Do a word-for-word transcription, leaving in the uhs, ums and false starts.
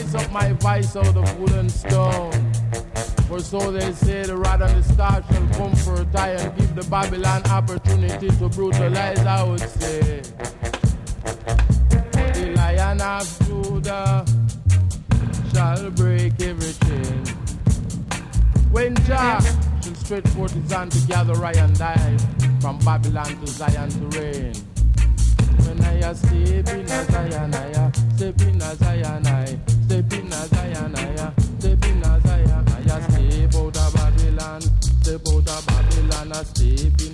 raise up my voice out of wood and stone. For so they say the rod and the staff shall come for a tie and give the Babylon opportunity to brutalize, I would say. The Lion of Judah shall break everything. When Jah shall stretch forth his hand to gather I and I from Babylon to Zion to reign. When I step in a Zion, I step in a Zion, I step in a Zion, I step in a Zion, I step out of Babylon, step out of Babylon, I step in